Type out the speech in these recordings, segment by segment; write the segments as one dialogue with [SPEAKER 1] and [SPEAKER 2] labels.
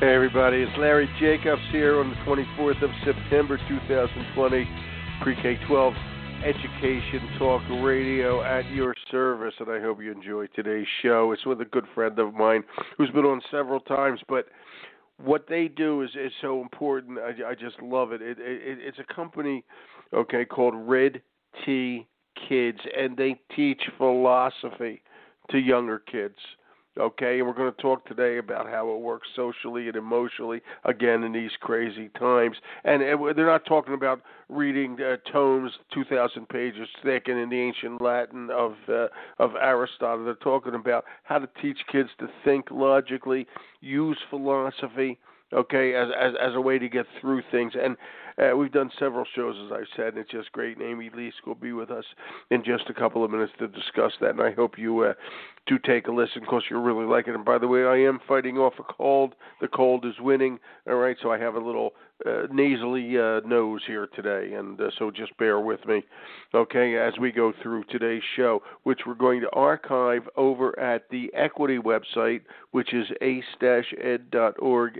[SPEAKER 1] Hey everybody, it's Larry Jacobs here on the 24th of September 2020, Pre-K-12 Education Talk Radio at your service, and I hope you enjoy today's show. It's with a good friend of mine who's been on several times, but what they do is so important. I just love it. It's a company, okay, called Red T Kids, and they teach philosophy to younger kids. Okay, and we're going to talk today about how it works socially and emotionally, again, in these crazy times. And they're not talking about reading tomes 2,000 pages thick and in the ancient Latin of Aristotle. They're talking about how to teach kids to think logically, use philosophy, okay, as a way to get through things. And we've done several shows, as I said, and it's just great. And Amy Leask will be with us in just a couple of minutes to discuss that, and I hope you do take a listen because you'll really like it. And by the way, I am fighting off a cold. The cold is winning, all right, so I have a little nasally nose here today, and so just bear with me, okay, as we go through today's show, which we're going to archive over at the Equity website, which is ace-ed.org,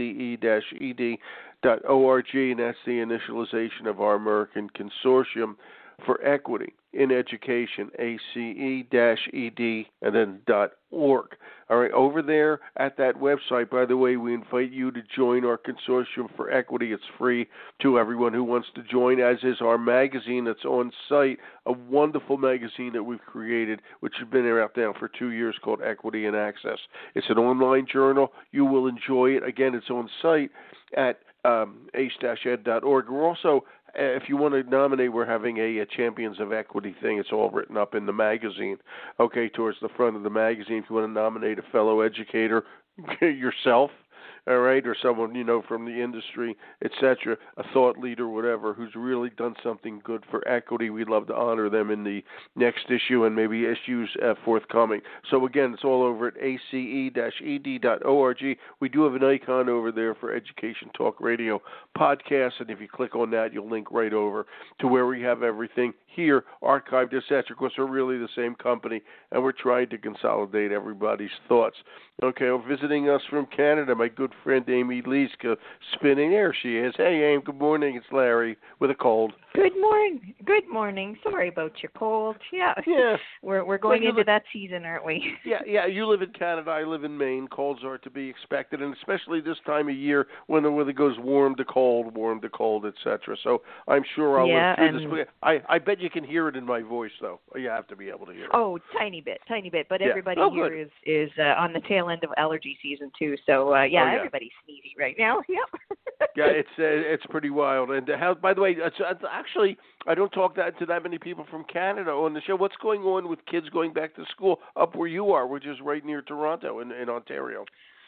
[SPEAKER 1] ace-ed.org, and that's the initialization of our American Consortium for Equity in Education, ace-ed, and then .org. All right, over there at that website, by the way, we invite you to join our Consortium for Equity. It's free to everyone who wants to join, as is our magazine that's on site, a wonderful magazine that we've created, which has been out now for 2 years, called Equity and Access. It's an online journal. You will enjoy it. Again, it's on site at ace-ed.org. We're also, if you want to nominate, we're having a Champions of Equity thing. It's all written up in the magazine, okay, towards the front of the magazine. If you want to nominate a fellow educator, yourself, all right, or someone, you know, from the industry, etc., a thought leader, whatever, who's really done something good for equity, we'd love to honor them in the next issue and maybe issues forthcoming. So, again, it's all over at ace-ed.org. We do have an icon over there for Education Talk Radio podcast, and if you click on that, you'll link right over to where we have everything here archived, etc., because we're really the same company, and we're trying to consolidate everybody's thoughts. Okay, well, visiting us from Canada, my good friend Amy Leask, spinning. There she is. Hey, Amy, good morning. It's Larry with a cold.
[SPEAKER 2] Good morning. Good morning. Sorry about your cold. Yeah. We're going into that season, aren't we?
[SPEAKER 1] Yeah. You live in Canada. I live in Maine. Colds are to be expected, and especially this time of year when it goes warm to cold, etc. So I'm sure I'll live through this. I bet you can hear it in my voice, though. You have to be able to hear it.
[SPEAKER 2] Oh, tiny bit. But everybody here is on the tail end of allergy season too. So everybody's sneezy right now. Yep.
[SPEAKER 1] Yeah, it's pretty wild. And how? By the way, it's actually, I don't talk to that many people from Canada on the show. What's going on with kids going back to school up where you are, which is right near Toronto in Ontario?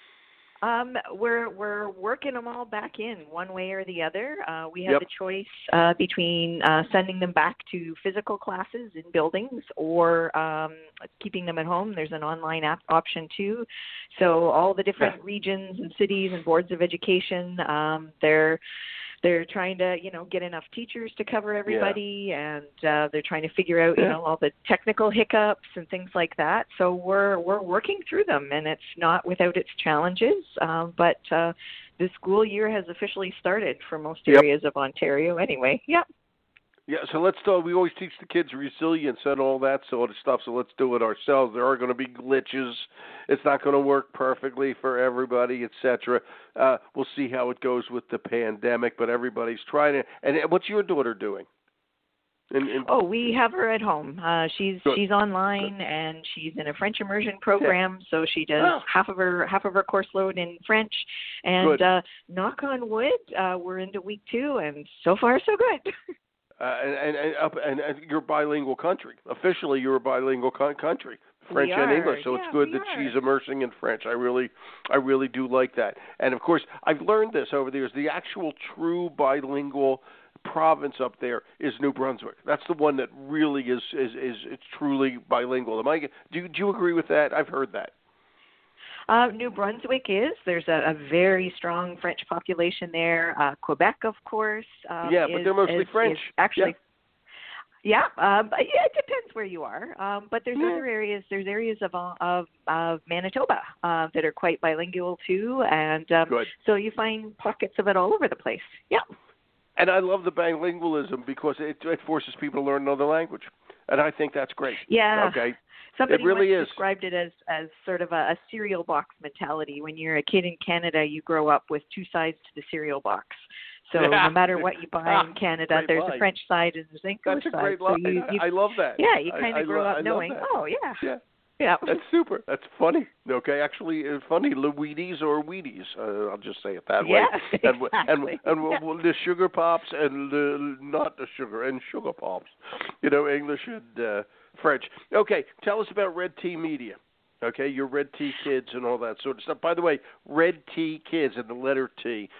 [SPEAKER 2] We're working them all back in one way or the other. We have the choice between sending them back to physical classes in buildings or keeping them at home. There's an online option too. So all the different regions and cities and boards of education, they're trying to, get enough teachers to cover everybody, and they're trying to figure out, all the technical hiccups and things like that. So we're working through them, and it's not without its challenges. But the school year has officially started for most areas of Ontario anyway. Yep.
[SPEAKER 1] Yeah, so let's talk. We always teach the kids resilience and all that sort of stuff, so let's do it ourselves. There are going to be glitches. It's not going to work perfectly for everybody, etc. We'll see how it goes with the pandemic, but everybody's trying it. And what's your daughter doing?
[SPEAKER 2] We have her at home. She's online, and she's in a French immersion program, so she does half of her course load in French. And knock on wood, we're into week 2, and so far so good.
[SPEAKER 1] And you're a bilingual country. Officially, you're a bilingual country, French and English. So it's good that she's immersing in French. I really do like that. And of course, I've learned this over the years. The actual true bilingual province up there is New Brunswick. That's the one that really is it's truly bilingual. Do you agree with that? I've heard that.
[SPEAKER 2] New Brunswick is. There's a very strong French population there. Quebec, of course.
[SPEAKER 1] But they're mostly French.
[SPEAKER 2] Actually, Yeah, but yeah, it depends where you are. But there's other areas. There's areas of Manitoba that are quite bilingual too, and so you find pockets of it all over the place. Yeah.
[SPEAKER 1] And I love the bilingualism because it forces people to learn another language, and I think that's great.
[SPEAKER 2] Yeah.
[SPEAKER 1] Okay.
[SPEAKER 2] Somebody
[SPEAKER 1] it really
[SPEAKER 2] once
[SPEAKER 1] is.
[SPEAKER 2] described it as sort of a cereal box mentality. When you're a kid in Canada, you grow up with two sides to the cereal box. So no matter what you buy in Canada, there's a French side and there's an English side.
[SPEAKER 1] That's a great line.
[SPEAKER 2] So
[SPEAKER 1] I love that.
[SPEAKER 2] Yeah, you kind of grow up knowing, oh, yeah. Yeah.
[SPEAKER 1] That's super. That's funny. Okay, actually, it's funny. Wheaties or Wheaties. I'll just say it that way.
[SPEAKER 2] Exactly.
[SPEAKER 1] And the sugar pops and not the sugar and sugar pops. English and French. Okay, tell us about Red Tea Media. Okay, your Red Tea Kids and all that sort of stuff. By the way, Red Tea Kids and the letter T.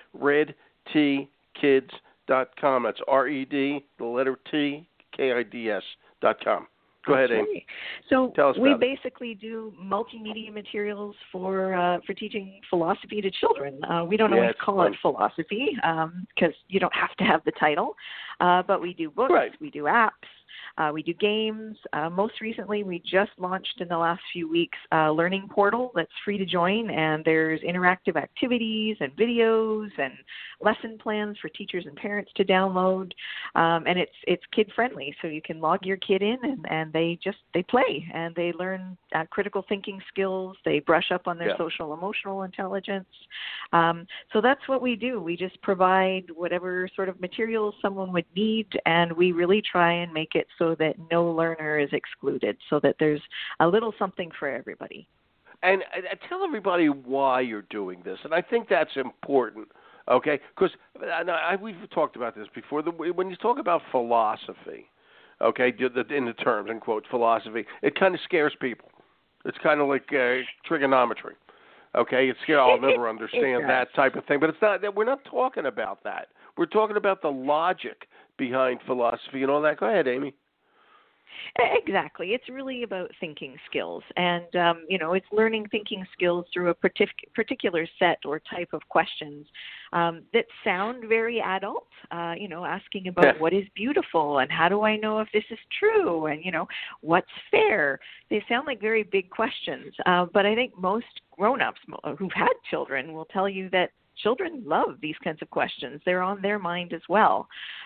[SPEAKER 1] RedTeaKids.com. That's RED, the letter T, KIDS.com. Go ahead, Amy.
[SPEAKER 2] So
[SPEAKER 1] tell us
[SPEAKER 2] we
[SPEAKER 1] about
[SPEAKER 2] basically do multimedia materials for teaching philosophy to children. We don't always call it philosophy because you don't have to have the title, but we do books, we do apps. We do games. Most recently, we just launched in the last few weeks a learning portal that's free to join, and there's interactive activities and videos and lesson plans for teachers and parents to download. And it's kid friendly, so you can log your kid in and they play and they learn critical thinking skills. They brush up on their social emotional intelligence. So that's what we do. We just provide whatever sort of materials someone would need, and we really try and make it so that no learner is excluded, so that there's a little something for everybody.
[SPEAKER 1] And tell everybody why you're doing this, and I think that's important, okay? Because we've talked about this before. When you talk about philosophy, okay, in the terms, in quotes, philosophy, it kind of scares people. It's kind of like trigonometry, okay? I'll never understand that type of thing. But it's not. We're not talking about that. We're talking about the logic behind philosophy and all that. Go ahead, Amy.
[SPEAKER 2] Exactly. It's really about thinking skills. And, it's learning thinking skills through a particular set or type of questions that sound very adult, asking about what is beautiful and how do I know if this is true and, what's fair. They sound like very big questions. But I think most grown-ups who've had children will tell you that children love these kinds of questions. They're on their mind as well.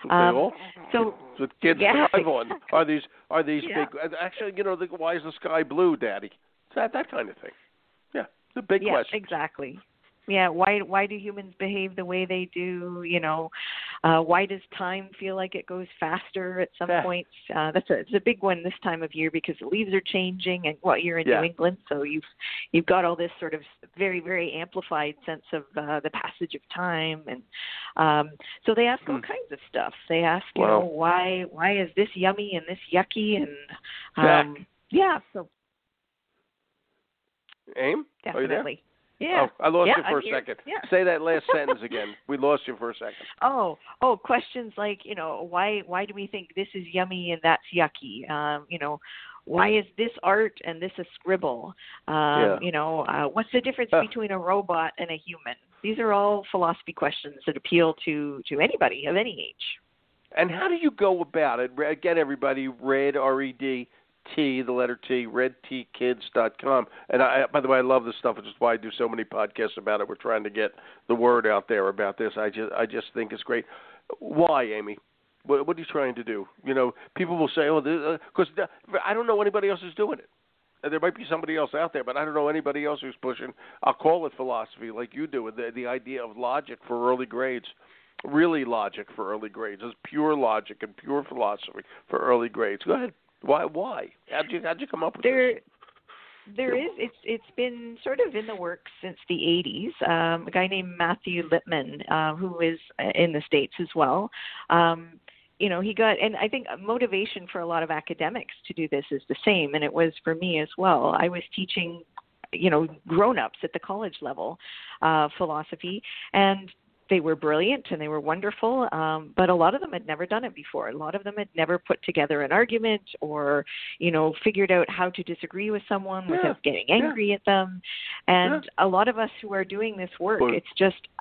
[SPEAKER 2] So
[SPEAKER 1] kids thrive on are these big? Actually, why is the sky blue, Daddy? It's that kind of thing. Yeah, the big question.
[SPEAKER 2] Exactly. Yeah, why do humans behave the way they do? Why does time feel like it goes faster at some points? It's a big one this time of year because the leaves are changing, and you're in New England, so you've got all this sort of very, very amplified sense of the passage of time, and so they ask all kinds of stuff. They ask, why is this yummy and this yucky, and so
[SPEAKER 1] Aim,
[SPEAKER 2] definitely.
[SPEAKER 1] Are you there?
[SPEAKER 2] Yeah.
[SPEAKER 1] Oh, I lost you for a second. Yeah. Say that last sentence again. We lost you for a second.
[SPEAKER 2] Oh, questions like, why do we think this is yummy and that's yucky? Why is this art and this a scribble? What's the difference between a robot and a human? These are all philosophy questions that appeal to anybody of any age.
[SPEAKER 1] And how do you go about it? Again, everybody, RED, RED, T, the letter T, RedTeaKids.com. And by the way, I love this stuff, which is why I do so many podcasts about it. We're trying to get the word out there about this. I just think it's great. Why, Amy? What are you trying to do? People will say, because I don't know anybody else who's doing it. There might be somebody else out there, but I don't know anybody else who's pushing. I'll call it philosophy like you do, the idea of logic for early grades. Really logic for early grades. It's pure logic and pure philosophy for early grades. Go ahead. Why? How'd you come up with this?
[SPEAKER 2] There is. It's been sort of in the works since the 80s. A guy named Matthew Lipman, who is in the States as well. He got, and I think motivation for a lot of academics to do this is the same, and it was for me as well. I was teaching, grown-ups at the college level philosophy, and they were brilliant and they were wonderful, but a lot of them had never done it before. A lot of them had never put together an argument or, figured out how to disagree with someone without getting angry at them. And a lot of us who are doing this work, it's just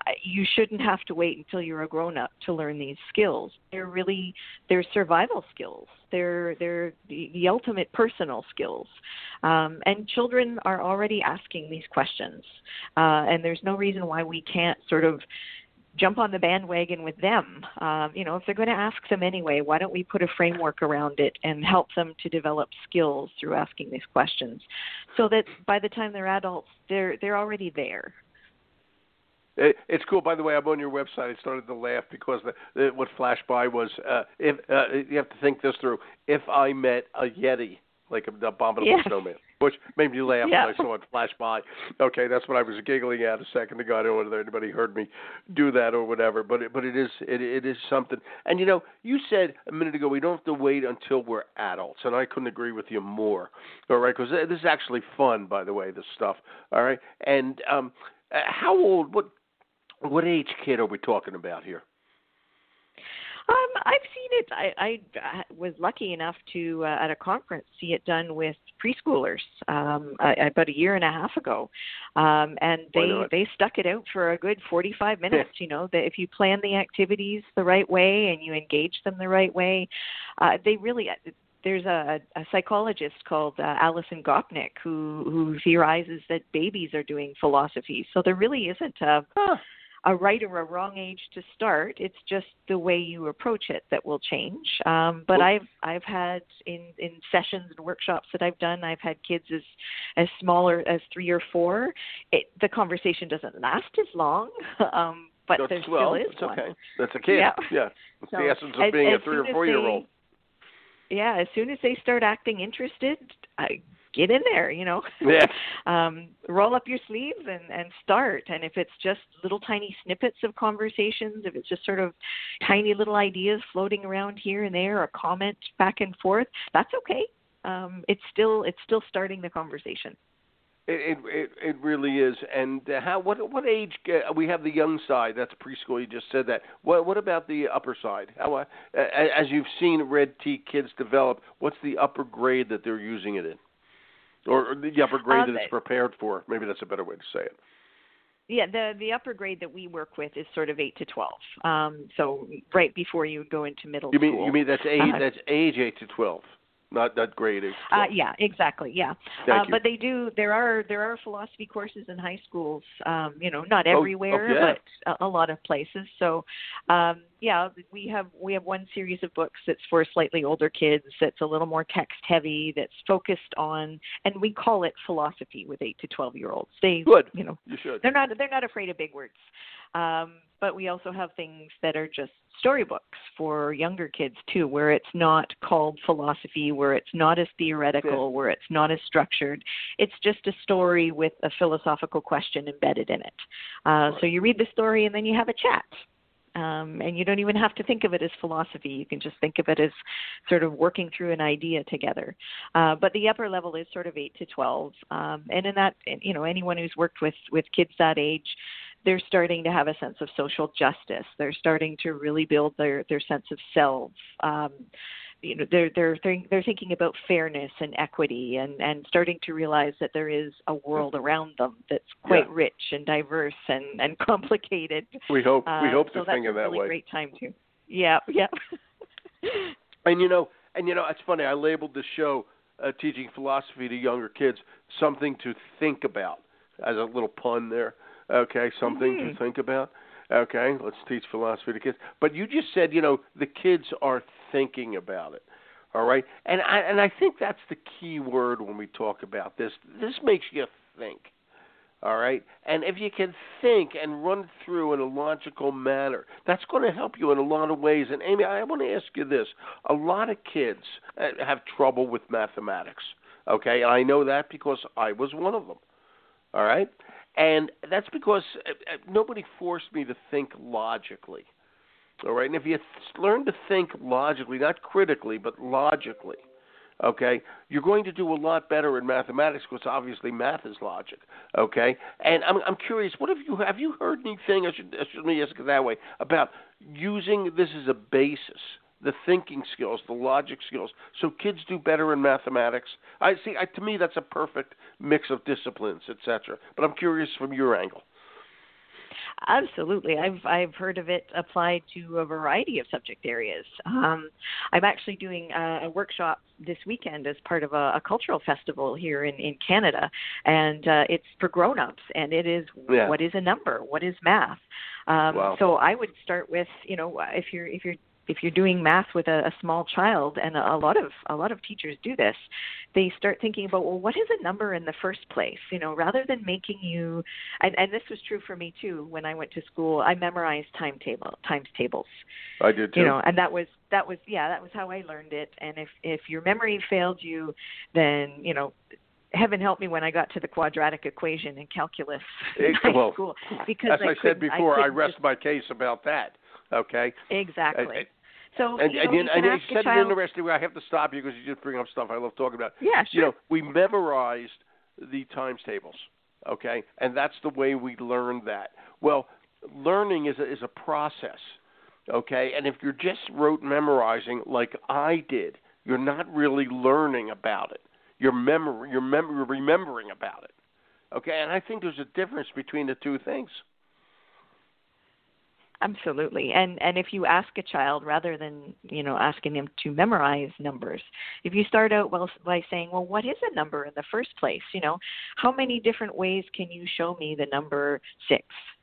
[SPEAKER 2] you shouldn't have to wait until you're a grown-up to learn these skills. They're survival skills. They're the ultimate personal skills. And children are already asking these questions. And there's no reason why we can't sort of jump on the bandwagon with them. If they're going to ask them anyway, why don't we put a framework around it and help them to develop skills through asking these questions, so that by the time they're adults, they're already there.
[SPEAKER 1] It's cool. By the way, I'm on your website. I started to laugh because what flashed by was if you have to think this through. If I met a Yeti, like an abominable snowman, which made me laugh when I saw it flash by. Okay, that's what I was giggling at a second ago. I don't know whether anybody heard me do that or whatever, but it is something. And you said a minute ago we don't have to wait until we're adults, and I couldn't agree with you more. All right, because this is actually fun, by the way, this stuff. All right, and how old? What age kid are we talking about here?
[SPEAKER 2] I've seen it. I was lucky enough to, at a conference, see it done with preschoolers about a year and a half ago. And they stuck it out for a good 45 minutes. That if you plan the activities the right way and you engage them the right way, they really... There's a psychologist called Alison Gopnik who theorizes that babies are doing philosophy. So there really isn't a right or a wrong age to start. It's just the way you approach it that will change. But I've had in sessions and workshops that I've done, I've had kids as smaller as 3 or 4. The conversation doesn't last as long, but there still is one.
[SPEAKER 1] Okay. That's a kid. Yeah. It's the essence of being a 3 or 4-year-old.
[SPEAKER 2] Yeah, as soon as they start acting interested, get in there, roll up your sleeves and start. And if it's just little tiny snippets of conversations, if it's just sort of tiny little ideas floating around here and there, or a comment back and forth, that's okay. It's still starting the conversation.
[SPEAKER 1] It really is. And what age? We have the young side. That's preschool. You just said that. What about the upper side? As you've seen Red Tea Kids develop, what's the upper grade that they're using it in, or the upper grade that it's prepared for? Maybe that's a better way to say it.
[SPEAKER 2] Yeah, the upper grade that we work with is sort of 8 to 12. So right before you go into middle school.
[SPEAKER 1] You mean that's age? That's age 8 to 12. Not grading.
[SPEAKER 2] Yeah, exactly. Yeah, but they do. There are philosophy courses in high schools. Not everywhere, but a lot of places. So, we have one series of books that's for slightly older kids. That's a little more text heavy. That's focused on, and we call it philosophy with 8 to 12-year-olds.
[SPEAKER 1] Good. You should.
[SPEAKER 2] They're not afraid of big words. But we also have things that are just storybooks for younger kids too, where it's not called philosophy, where it's not as theoretical, where it's not as structured. It's just a story with a philosophical question embedded in it. So you read the story and then you have a chat. And you don't even have to think of it as philosophy. You can just think of it as sort of working through an idea together. But the upper level is sort of 8 to 12. And in that, anyone who's worked with kids that age, they're starting to have a sense of social justice. They're starting to really build their sense of self. They're thinking about fairness and equity, and starting to realize that there is a world around them that's quite rich and diverse and complicated.
[SPEAKER 1] We hope to think of that way.
[SPEAKER 2] So that's a really great time too. Yeah.
[SPEAKER 1] And it's funny. I labeled the show "Teaching Philosophy to Younger Kids," something to think about, as a little pun there. Okay, something to think about. Okay, let's teach philosophy to kids. But you just said, the kids are thinking about it. All right, and I think that's the key word when we talk about this. This makes you think. All right, and if you can think and run through in a logical manner, that's going to help you in a lot of ways. And Amy, I want to ask you this: a lot of kids have trouble with mathematics. Okay, I know that because I was one of them. All right. And that's because nobody forced me to think logically. All right? And if you learn to think logically, not critically, but logically, okay, you're going to do a lot better in mathematics because obviously math is logic. Okay? And I'm curious, have you heard anything, let me ask it that way, about using this as a basis, the thinking skills, the logic skills, so kids do better in mathematics? To me, that's a perfect mix of disciplines, etc. But I'm curious from your angle.
[SPEAKER 2] Absolutely. I've heard of it applied to a variety of subject areas. I'm actually doing a workshop this weekend as part of a cultural festival here in Canada, and it's for grown-ups, and it is what is a number, what is math.
[SPEAKER 1] Wow.
[SPEAKER 2] So I would start with, if you're doing math with a small child, and a lot of teachers do this, they start thinking about, well, what is a number in the first place? Rather than making you, and this was true for me too. When I went to school, I memorized times tables.
[SPEAKER 1] I did too.
[SPEAKER 2] And that was how I learned it. And if your memory failed you, then heaven help me when I got to the quadratic equation in calculus in high school. Because
[SPEAKER 1] as I said before, I rest my case about that. Okay.
[SPEAKER 2] Exactly. So
[SPEAKER 1] you said
[SPEAKER 2] an
[SPEAKER 1] interesting way. I have to stop you because you just bring up stuff I love talking about.
[SPEAKER 2] Yeah, sure.
[SPEAKER 1] We memorized the times tables, okay, and that's the way we learned that. Well, learning is a process, okay, and if you're just memorizing like I did, you're not really learning about it. You're remembering about it, okay, and I think there's a difference between the two things.
[SPEAKER 2] Absolutely. And if you ask a child, rather than, asking them to memorize numbers, if you start out by saying, well, what is a number in the first place? How many different ways can you show me the number 6?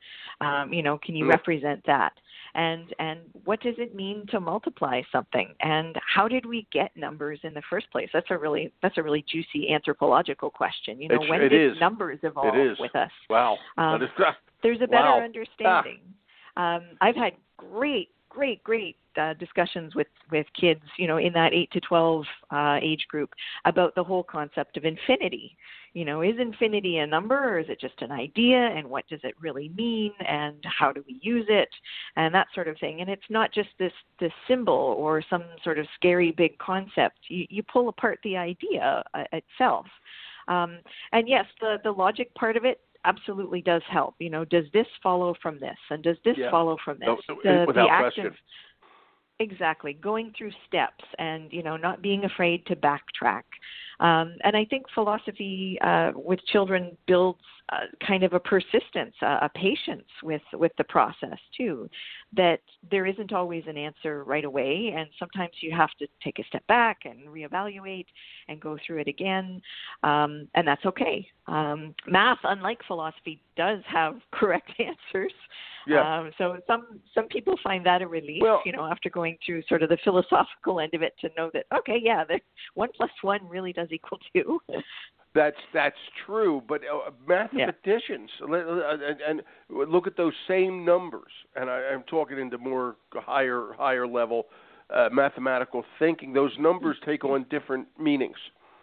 [SPEAKER 2] Can you represent that? And what does it mean to multiply something? And how did we get numbers in the first place? That's a really juicy anthropological question. When did numbers evolve with us?
[SPEAKER 1] Wow.
[SPEAKER 2] There's a better understanding. I've had great discussions with kids, in that 8 to 12 age group about the whole concept of infinity. Is infinity a number, or is it just an idea, and what does it really mean, and how do we use it, and that sort of thing. And it's not just this symbol or some sort of scary big concept. You pull apart the idea itself. And yes, the logic part of it absolutely does help. Does this follow from this, and does this follow from this?
[SPEAKER 1] Without question.
[SPEAKER 2] Exactly, going through steps, and not being afraid to backtrack. And I think philosophy with children builds kind of a persistence, a patience with the process too, that there isn't always an answer right away, and sometimes you have to take a step back and reevaluate and go through it again, and that's okay. Math, unlike philosophy, does have correct answers.
[SPEAKER 1] Yeah.
[SPEAKER 2] So some people find that a relief, after going through sort of the philosophical end of it, to know that, okay, yeah, 1 + 1 really does equal 2.
[SPEAKER 1] That's true, but mathematicians and look at those same numbers, and I'm talking into more higher level mathematical thinking. Those numbers take on different meanings.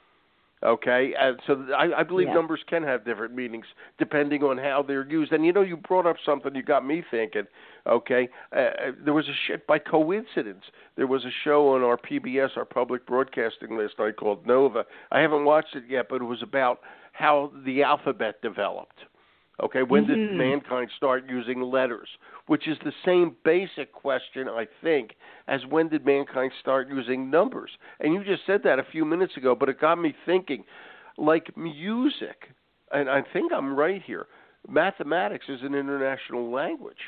[SPEAKER 1] Okay, and so I believe numbers can have different meanings depending on how they're used. And you brought up something, you got me thinking. Okay, there was by coincidence, there was a show on our PBS, our public broadcasting last night, called Nova. I haven't watched it yet, but it was about how the alphabet developed. Okay, when did mankind start using letters? Which is the same basic question, I think, as when did mankind start using numbers? And you just said that a few minutes ago, but it got me thinking, like music, and I think I'm right here, mathematics is an international language.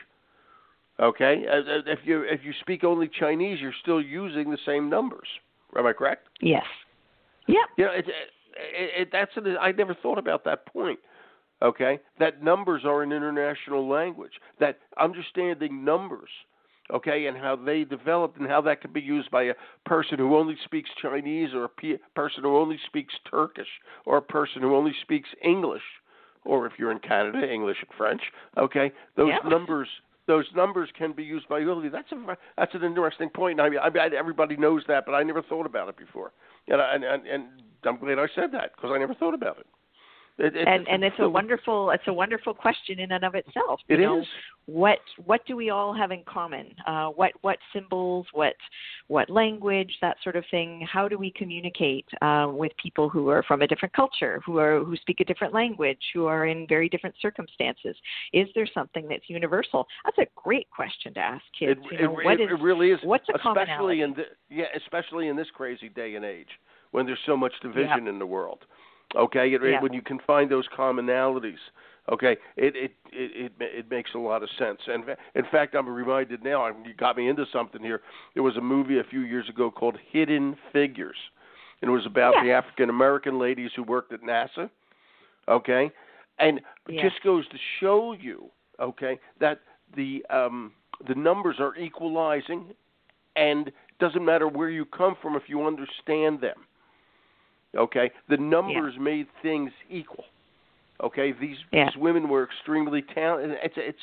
[SPEAKER 1] Okay, if you speak only Chinese, you're still using the same numbers. Am I correct?
[SPEAKER 2] Yes. Yeah.
[SPEAKER 1] I never thought about that point. Okay, that numbers are an international language, that understanding numbers, okay, and how they developed and how that can be used by a person who only speaks Chinese, or a person who only speaks Turkish, or a person who only speaks English, or if you're in Canada, English and French, okay, those numbers can be used by all. That's an interesting point. I mean, everybody knows that, but I never thought about it before, and I'm glad I said that, because I never thought about it.
[SPEAKER 2] It's a wonderful question in and of itself.
[SPEAKER 1] It is.
[SPEAKER 2] What do we all have in common? What symbols? What language? That sort of thing. How do we communicate with people who are from a different culture, who speak a different language, who are in very different circumstances? Is there something that's universal? That's a great question to ask kids.
[SPEAKER 1] It really is.
[SPEAKER 2] What's a commonality?
[SPEAKER 1] Especially in this crazy day and age when there's so much division in the world. Okay, when you can find those commonalities, Okay, it makes a lot of sense. And in fact, I'm reminded now. You got me into something here. There was a movie a few years ago called Hidden Figures, and it was about the African American ladies who worked at NASA. Okay, and it just goes to show you, okay, that the numbers are equalizing, and it doesn't matter where you come from if you understand them. Okay, the numbers made things equal. Okay, these women were extremely talented.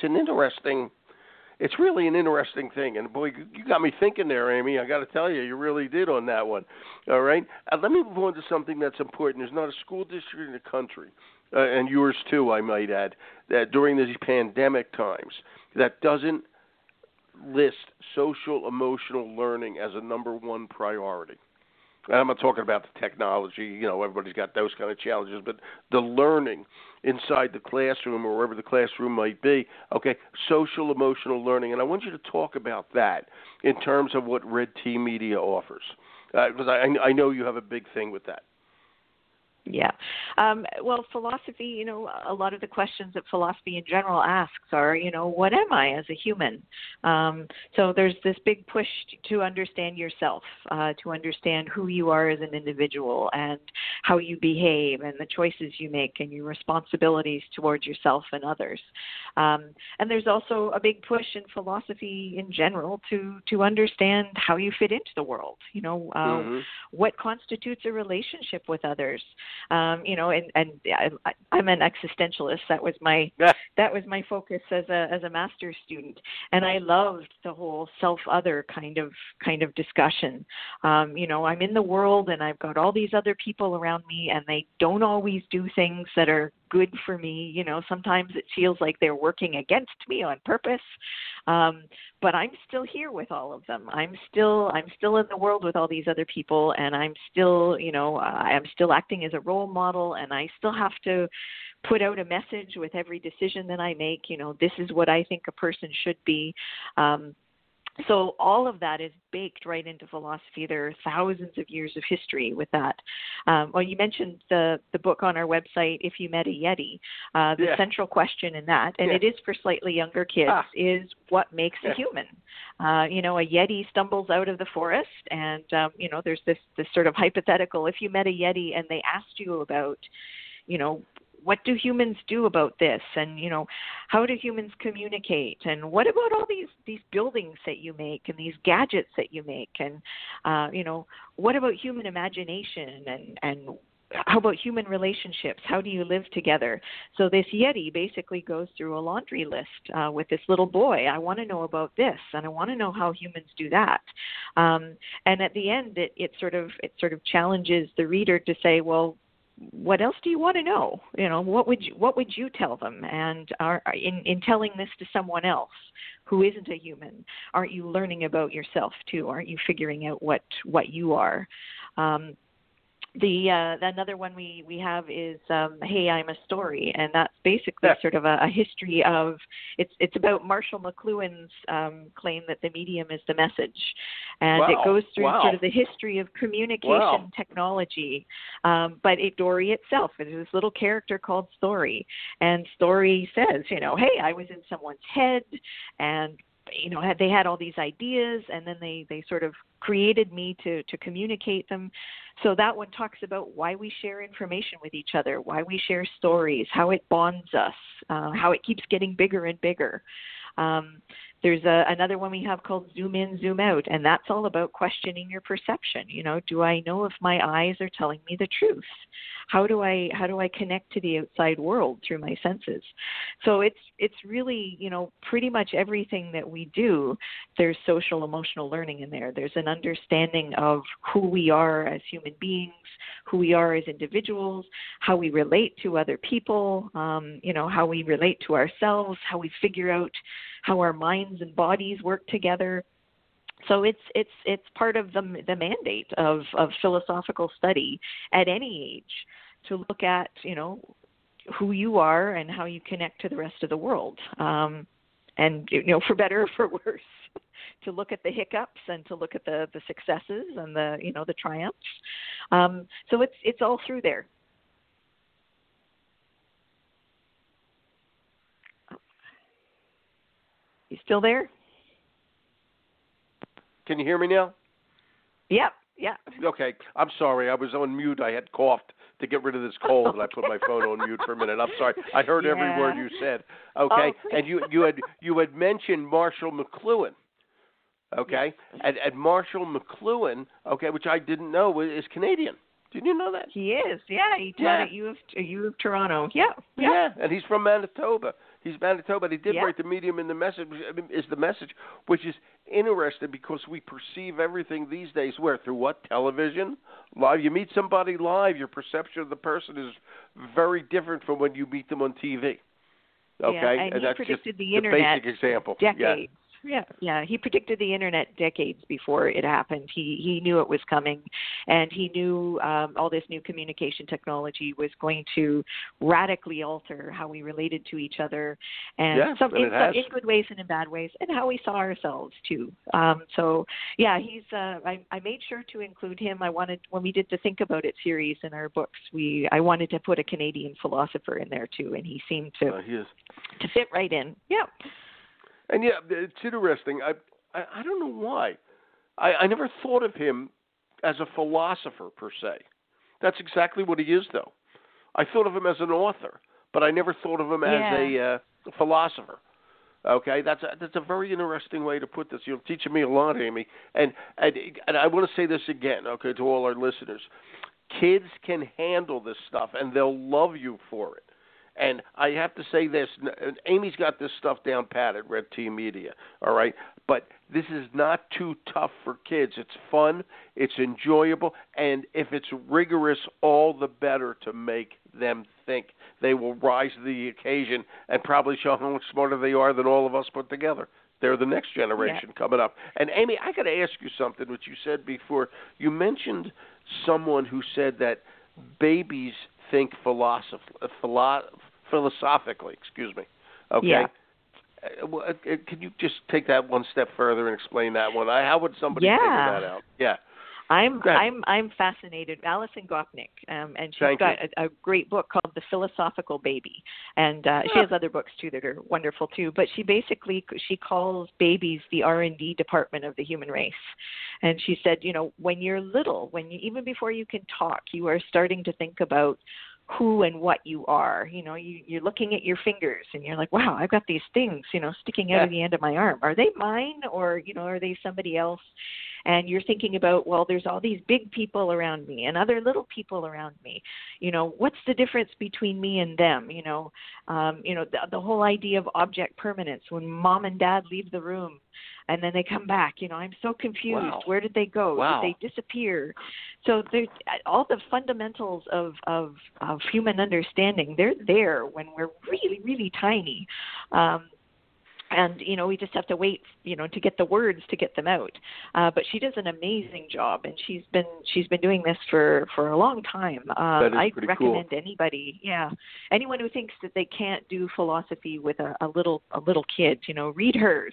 [SPEAKER 1] It's really an interesting thing. And boy, you got me thinking there, Amy. I got to tell you, you really did on that one. All right, let me move on to something that's important. There's not a school district in the country, and yours too, I might add, that during these pandemic times that doesn't list social emotional learning as a number one priority. I'm not talking about the technology, everybody's got those kind of challenges, but the learning inside the classroom or wherever the classroom might be, okay, social emotional learning. And I want you to talk about that in terms of what Red T Media offers, because I know you have a big thing with that.
[SPEAKER 2] Yeah. Well, philosophy, a lot of the questions that philosophy in general asks are, what am I as a human? So there's this big push to understand yourself, to understand who you are as an individual and how you behave and the choices you make and your responsibilities towards yourself and others. And there's also a big push in philosophy in general to understand how you fit into the world, what constitutes a relationship with others. I'm an existentialist. That was my focus as a master's student, and I loved the whole self-other kind of discussion. I'm in the world, and I've got all these other people around me, and they don't always do things that are good for me. Sometimes it feels like they're working against me on purpose. But I'm still here with all of them. I'm still in the world with all these other people, and I'm still acting as a role model, and I still have to put out a message with every decision that I make. This is what I think a person should be. So all of that is baked right into philosophy. There are thousands of years of history with that. Well, you mentioned the book on our website, If You Met a Yeti. The central question in that, and it is for slightly younger kids, is what makes a human? A Yeti stumbles out of the forest, and there's this sort of hypothetical. If you met a Yeti and they asked you about, what do humans do about this? And, how do humans communicate? And what about all these buildings that you make and these gadgets that you make? And, what about human imagination? And how about human relationships? How do you live together? So this Yeti basically goes through a laundry list with this little boy. I want to know about this, and I want to know how humans do that. And at the end, it sort of challenges the reader to say, well, what else do you want to know? What would you tell them? And in telling this to someone else who isn't a human, aren't you learning about yourself too? Aren't you figuring out what you are? Another one we have is Hey, I'm a Story, and that's basically sort of a history of it's about Marshall McLuhan's claim that the medium is the message, and it goes through sort of the history of communication technology. But Dory itself is this little character called Story, and Story says, hey, I was in someone's head, and they had all these ideas, and then they sort of created me to communicate them. So that one talks about why we share information with each other, why we share stories, how it bonds us, how it keeps getting bigger and bigger. There's another one we have called Zoom In, Zoom Out, and that's all about questioning your perception. Do I know if my eyes are telling me the truth? How do I connect to the outside world through my senses? So it's really, pretty much everything that we do, there's social emotional learning in there. There's an understanding of who we are as human beings, who we are as individuals, how we relate to other people, how we relate to ourselves, how we figure out how our minds and bodies work together. So it's part of the mandate of philosophical study at any age to look at, who you are and how you connect to the rest of the world. And, for better or for worse, to look at the hiccups and to look at the successes and the triumphs. So it's all through there. You still there?
[SPEAKER 1] Can you hear me now?
[SPEAKER 2] Yep. Yeah.
[SPEAKER 1] Okay. I'm sorry. I was on mute. I had coughed to get rid of this cold, and I put my phone on mute for a minute. I'm sorry. I heard every word you said. Okay. And you had mentioned Marshall McLuhan. Okay. Yes. And Marshall McLuhan, okay, which I didn't know, is Canadian. Did you know that?
[SPEAKER 2] He is. Yeah. He taught at U of Toronto. Yeah.
[SPEAKER 1] Yeah. And he's from Manitoba. He's Manitoba. He did write the medium in the message, which is interesting because we perceive everything these days through what? Television? Live. You meet somebody live, your perception of the person is very different from when you meet them on TV. Okay?
[SPEAKER 2] Yeah, and he
[SPEAKER 1] that's
[SPEAKER 2] predicted
[SPEAKER 1] just
[SPEAKER 2] the internet
[SPEAKER 1] basic example.
[SPEAKER 2] Decades. Yeah. He predicted the internet decades before it happened. He knew it was coming, and he knew all this new communication technology was going to radically alter how we related to each other, and in good ways and in bad ways, and how we saw ourselves too. He's. I made sure to include him. I wanted, when we did the Think About It series in our books, I wanted to put a Canadian philosopher in there too, and he seemed to fit right in. Yeah.
[SPEAKER 1] And it's interesting. I don't know why. I never thought of him as a philosopher per se. That's exactly what he is, though. I thought of him as an author, but I never thought of him as a philosopher. Okay, that's a very interesting way to put this. You're teaching me a lot, Amy. And I want to say this again, okay, to all our listeners. Kids can handle this stuff, and they'll love you for it. And I have to say this, Amy's got this stuff down pat at Red T Media, all right? But this is not too tough for kids. It's fun, it's enjoyable, and if it's rigorous, all the better to make them think. They will rise to the occasion and probably show how much smarter they are than all of us put together. They're the next generation coming up. And Amy, I got to ask you something, which you said before. You mentioned someone who said that babies think philosophically, excuse me. Okay.
[SPEAKER 2] Yeah.
[SPEAKER 1] Can you just take that one step further and explain that one? How would somebody figure that out? Yeah.
[SPEAKER 2] I'm fascinated. Alison Gopnik, and she's got a great book called The Philosophical Baby, and she has other books too that are wonderful too. But she calls babies the R&D department of the human race, and she said, when you're little, even before you can talk, you are starting to think about who and what you are. You're looking at your fingers and you're like, wow, I've got these things, sticking out of the end of my arm. Are they mine, or, are they somebody else? And you're thinking about, well, there's all these big people around me and other little people around me. What's the difference between me and them? The whole idea of object permanence, when mom and dad leave the room and then they come back, I'm so confused.
[SPEAKER 1] Wow.
[SPEAKER 2] Where did they go?
[SPEAKER 1] Wow.
[SPEAKER 2] Did they disappear? So there's all the fundamentals of human understanding. They're there when we're really, really tiny. And, we just have to wait, to get the words to get them out. But she does an amazing job, and she's been doing this for a long time. I'd recommend anybody, anyone who thinks that they can't do philosophy with a little kid, read hers.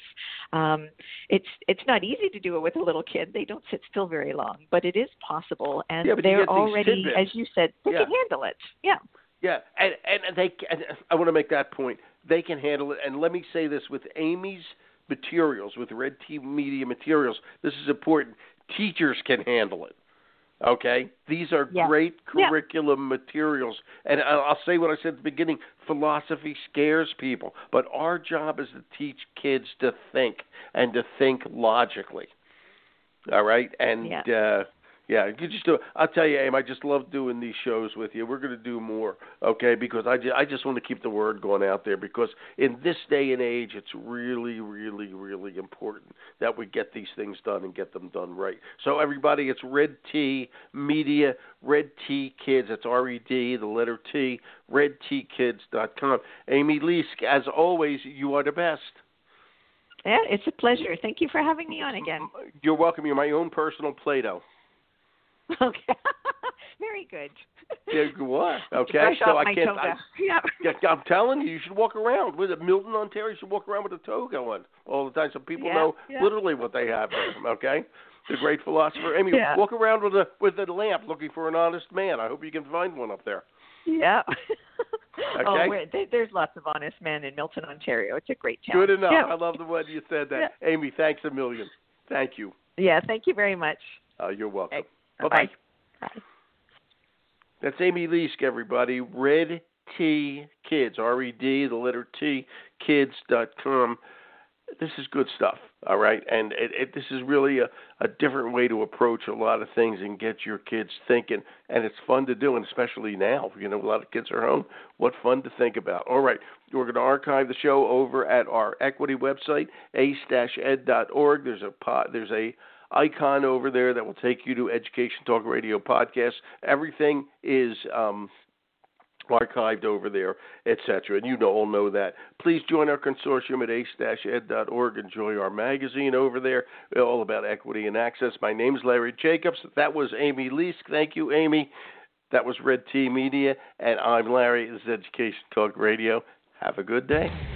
[SPEAKER 2] It's not easy to do it with a little kid. They don't sit still very long, but it is possible, and they're already, as you said, they can handle it. Yeah.
[SPEAKER 1] Yeah, and I want to make that point. They can handle it. And let me say this, with Amy's materials, with Red T Media materials, this is important. Teachers can handle it, okay? These are great curriculum materials. And I'll say what I said at the beginning, philosophy scares people. But our job is to teach kids to think, and to think logically, all right? And you just do it. I'll tell you, Aim, I just love doing these shows with you. We're going to do more, okay? Because I just want to keep the word going out there, because in this day and age, it's really, really, really important that we get these things done and get them done right. So everybody, it's Red T Media, Red T Kids. That's R-E-D, the letter T, redtkids.com. Amy Leask, as always, you are the best.
[SPEAKER 2] Yeah, it's a pleasure. Thank you for having me on again.
[SPEAKER 1] You're welcome. You're my own personal Play-Doh.
[SPEAKER 2] Okay. Very good.
[SPEAKER 1] Yeah, what? Okay.
[SPEAKER 2] Brush
[SPEAKER 1] so
[SPEAKER 2] off
[SPEAKER 1] I can't.
[SPEAKER 2] toga.
[SPEAKER 1] I'm telling you, you should walk around with Milton, Ontario. You should walk around with a toga on all the time, so people know literally what they have there. Okay. The great philosopher. Amy, walk around with a lamp looking for an honest man. I hope you can find one up there.
[SPEAKER 2] Yeah.
[SPEAKER 1] Okay?
[SPEAKER 2] There's lots of honest men in Milton, Ontario. It's a great town.
[SPEAKER 1] Good enough.
[SPEAKER 2] Yeah.
[SPEAKER 1] I love the way you said that.
[SPEAKER 2] Yeah.
[SPEAKER 1] Amy, thanks a million. Thank you.
[SPEAKER 2] Yeah, thank you very much.
[SPEAKER 1] You're welcome.
[SPEAKER 2] Okay.
[SPEAKER 1] Bye-bye.
[SPEAKER 2] Bye.
[SPEAKER 1] That's Amy Leask, everybody. Red T Kids, R-E-D, the letter T, kids.com. This is good stuff, all right? And this is really a different way to approach a lot of things and get your kids thinking. And it's fun to do, and especially now. You know, a lot of kids are home. What fun to think about. All right, we're going to archive the show over at our equity website, ace-ed.org. There's a icon over there that will take you to Education Talk Radio Podcast. Everything is archived over there, etc. And you all know that. Please join our consortium at ace-ed.org. Enjoy our magazine over there, all about equity and access. My name's Larry Jacobs. That was Amy Leask. Thank you, Amy. That was Red T Media, and I'm Larry. This is Education Talk Radio. Have a good day.